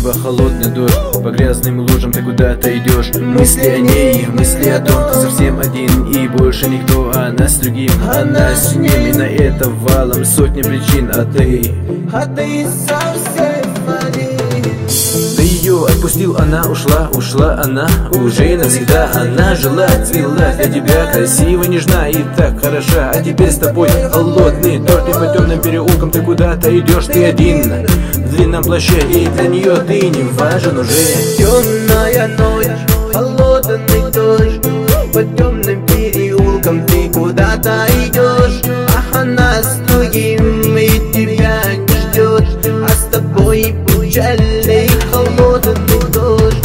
неба холодный дождь, по грязным лужам ты куда-то идешь. Мысли о ней, мысли о том, ты совсем один, и больше никто, она с другим, она с ним. И на это валом сотни причин, а ты совсем один. Ты ее отпустил, она ушла, ушла она уже навсегда. Она жила, цвела для тебя, красиво, нежна и так хороша. А теперь с тобой холодный дождь, и по темным переулкам ты куда-то идешь, ты один в длинном плаще, и для нее ты не важен уже. Темная ночь, холодный дождь, по темным переулкам ты куда-то идешь, а она с другим и тебя не ждет, а с тобой печальный холодный дождь.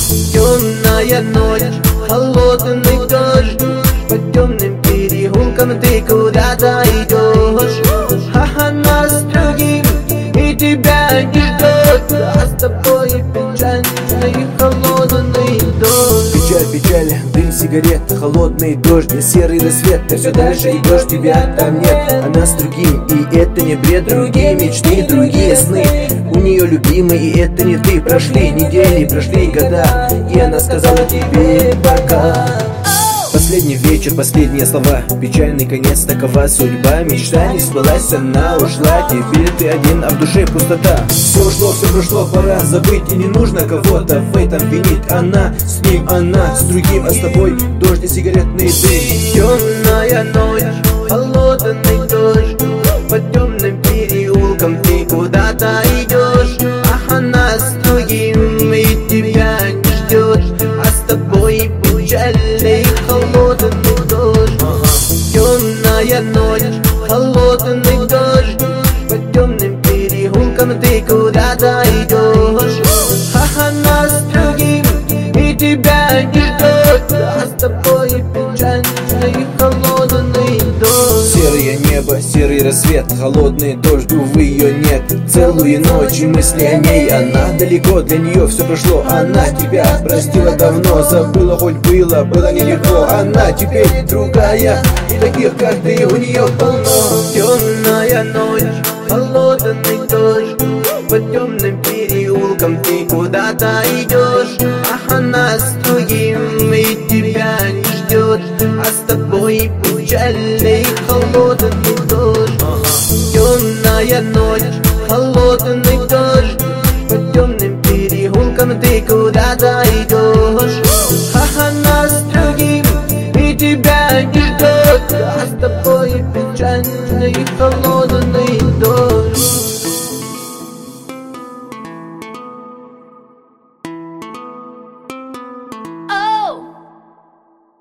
Темная ночь, холодный дождь, по темным переулкам ты куда-то идешь, а она с другим и тебя не ждет, а с тобой печальный холодный дождь. Печаль, печаль, дым сигарет, холодный дождь, не серый рассвет. Ты все дальше идешь, тебя там нет. Она с другим, и это не бред. Другие мечты, другие сны. У нее любимый, и это не ты. Прошли недели, прошли года, и она сказала тебе пока. Последний вечер, последние слова, печальный конец, такова судьба. Мечта не сбылась, она ушла, теперь ты один, а в душе пустота. Все ушло, все прошло, пора забыть, и не нужно кого-то в этом винить. Она с ним, она с другим, а с тобой дождь и сигаретный дым. Темная ночь, холодный дождь, по темным переулкам ты куда-то идешь, а она с другим и тебя не ждет, а с тобой печальный холодный дождь. Темная ночь, холодный дождь, по темным переулкам ты куда-то идешь, а она с другим и тебя не ждет, а с тобой печальный холодный дождь. Серое небо, серый рассвет, холодный дождь, увы, ее нет. Целую ночь и мысли о ней, она далеко, для нее все прошло. Она тебя простила давно, забыла, хоть было нелегко. Она теперь другая, и таких, как ты, у нее полно. Темная ночь, холодный дождь, по темным переулкам ты куда-то идешь, а она с другим и тебя не ждет, а с тобой печальный холодный дождь. Темная ночь, холодный дождь, по темным переулкам ты куда-то идешь, а она с другим и тебя не ждет, а с тобой печальный холодный дождь.